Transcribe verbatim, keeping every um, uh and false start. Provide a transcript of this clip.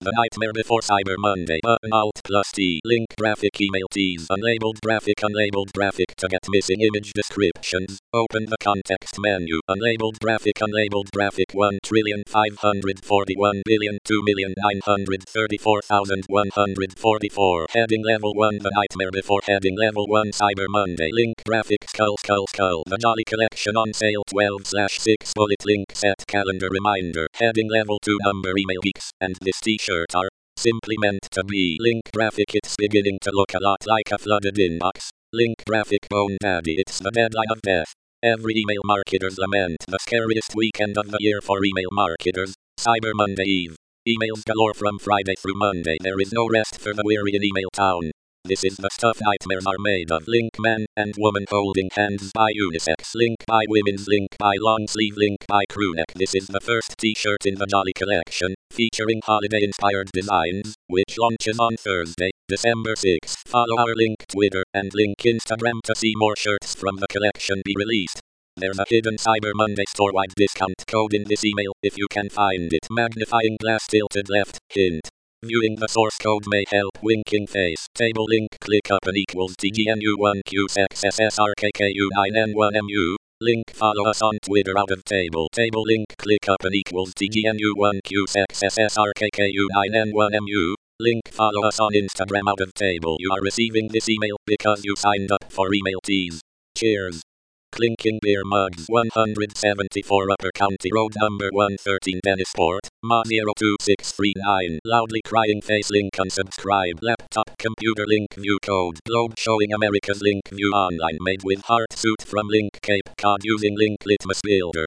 The Nightmare Before Cyber Monday. Button Alt plus T. Link graphic email tease. Unlabeled graphic. Unlabeled graphic to get missing image descriptions. Open the context menu. Unlabeled graphic. Unlabeled graphic. one trillion five hundred forty-one billion two million nine hundred thirty-four thousand one hundred forty-four. Heading level one. The Nightmare Before. Heading level one. Cyber Monday. Link graphic. Skull skull skull. The Jolly Collection on sale twelve slash six. Bullet link set calendar reminder. Heading level two. Number email geeks. And this t-shirt are simply meant to be. Link graphic. It's beginning to look a lot like a flooded inbox. Link graphic. Bone Daddy. It's the deadline of death. Every email marketer's lament. The scariest weekend of the year for email marketers. Cyber Monday Eve. Emails galore from Friday through Monday. There is no rest for the weary in email town. This is the stuff nightmares are made of. Link man and woman holding hands by unisex. Link by women's. Link by long sleeve. Link by crewneck. This is the first t-shirt in the Jolly Collection, featuring holiday-inspired designs, which launches on Thursday, December sixth. Follow our link Twitter and link Instagram to see more shirts from the collection be released. There's a hidden Cyber Monday store-wide discount code in this email if you can find it. Magnifying glass tilted left. Hint. Viewing the source code may help. Winking face. Table link. Click up and equals T G N U one Q X S S R K K U nine N one M U. Link. Follow us on Twitter out of table. Table link. Click up and equals T G N U one Q X S S R K K U nine N one M U. Link. Follow us on Instagram out of table. You are receiving this email because you signed up for email tease. Cheers. Clinking beer mugs. one seventy-four Upper County Road number one thirteen Dennisport, Ma zero two six three nine. Loudly crying face. Link unsubscribe. Laptop computer link view code. Globe showing America's link view online made with heart suit from link Cape Cod using link Litmus Builder.